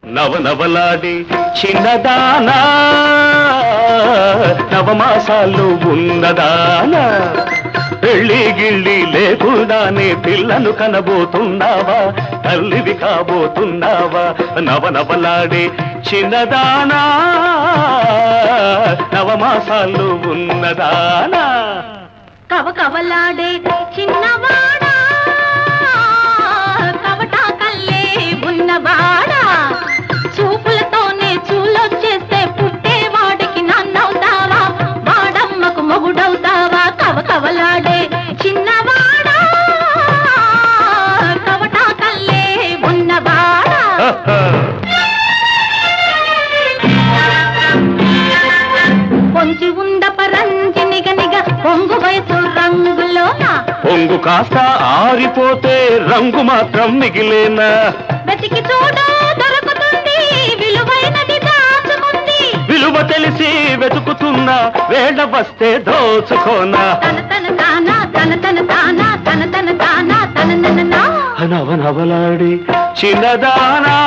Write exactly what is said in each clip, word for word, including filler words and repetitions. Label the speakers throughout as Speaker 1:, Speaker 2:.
Speaker 1: నవనవలాడి చిన్నదానా నవమాసాలు ఉన్నదానా పెళ్ళి గిళ్ళి లేకుండానే పిల్లను కనబోతున్నావా తల్లివి కాబోతున్నావా నవనవలాడి చిన్నదానా నవమాసాలు ఉన్నదానా
Speaker 2: కవ కవలాడే చిన్నవాడా కవటా కల్లే ఉన్నవాడా చూపులతోనే చూలొచ్చేస్తే పుట్టేవాడికి నన్నవుతావా వాడమ్మకు మొగుడవుతావా కవ కవలాడే చిన్నవాడా కవటా కల్లే ఉన్నవాడా పొంచి ఉంద పరంజినిగనిగా పొంగు వయసు రంగులోన
Speaker 1: పొంగు కాస్త ఆరిపోతే రంగు మాత్రం మిగిలేనా
Speaker 2: వెతికి చూడ దొరుకుతుంది విలువైనది దాచుకుంది
Speaker 1: విలువ తెలిసి వెతుకుతున్నా వేళ వస్తే దోచుకోనా
Speaker 2: తన తన తానా తన తన తానా తన తన తానా తన నన్న
Speaker 1: నవనవలాడి చిన్నదానా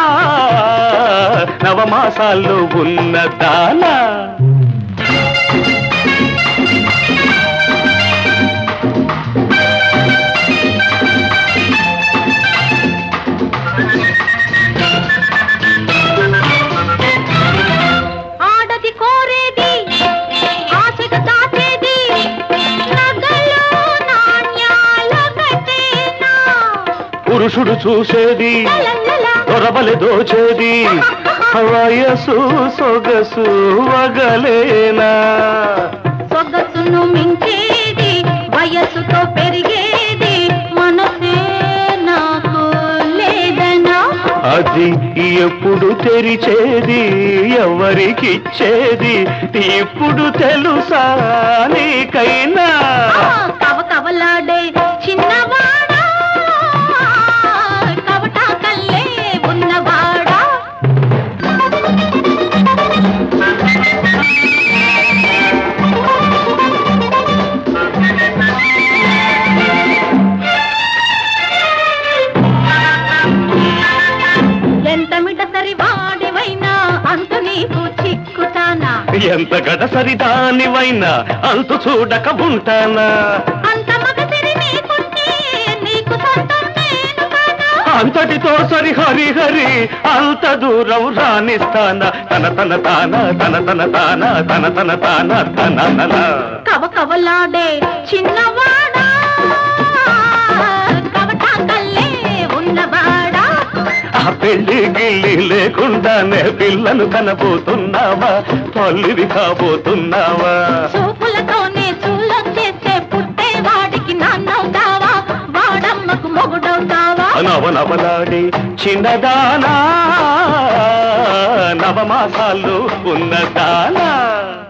Speaker 1: నవమాసాలు ఉన్నదానా
Speaker 2: ఆడది కోరేది ఆశగా దాచేది నగలు నాణ్యాలు కట్టేనా
Speaker 1: పురుషుడు చూసేది దొరబలి దోచేది వయసు సొగసు వగలేనా
Speaker 2: సొగసును మించేది వయసుతో పెరిగేది మనసే నాకు లేదనా
Speaker 1: అది ఎప్పుడు తెరిచేది ఎవరికిచ్చేది ఇప్పుడు తెలుసా నీకైనా
Speaker 2: కవ కవలాడే చిన్నవాడా కవటా కల్లే ఉన్నవాడా ఎంత మిటసరి వాడివైనా అంత నీకు చిక్కుతానా
Speaker 1: ఎంత గడసరి దానివైనా అంతు చూడక ఉంటానా
Speaker 2: అంత మగసిరి నీకుంటే నీకు సొంతం నేను కానా
Speaker 1: అంతటితో సరి హరి హరి అంత దూరం రాణిస్తానా తన తన తాన తన తన తాన తన తన తాన తన
Speaker 2: కవ కవలాడే చిన్నవాడా కవటా కల్లే ఉన్నవాడా
Speaker 1: ఆ పెళ్లి గిల్లి లేకుండానే పిల్లను కనబోతున్నావా తల్లివి కాబోతున్నావా
Speaker 2: చూపులతోనే చూలొచ్చేస్తే పుట్టేవాడికి నాన్నవుతావా వాడమ్మకు మొగుడవుతావా
Speaker 1: నవనవలాడి చిన్నదానా నవమాసాలు ఉన్నదానా